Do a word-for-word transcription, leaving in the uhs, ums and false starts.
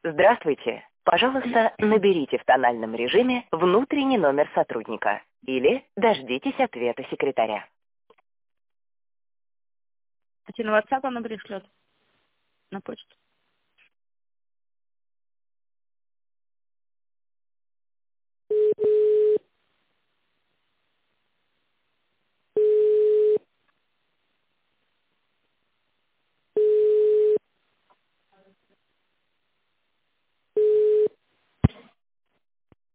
Здравствуйте. Пожалуйста, наберите в тональном режиме внутренний номер сотрудника или дождитесь ответа секретаря. А тебе на WhatsApp она пришлет? На почту?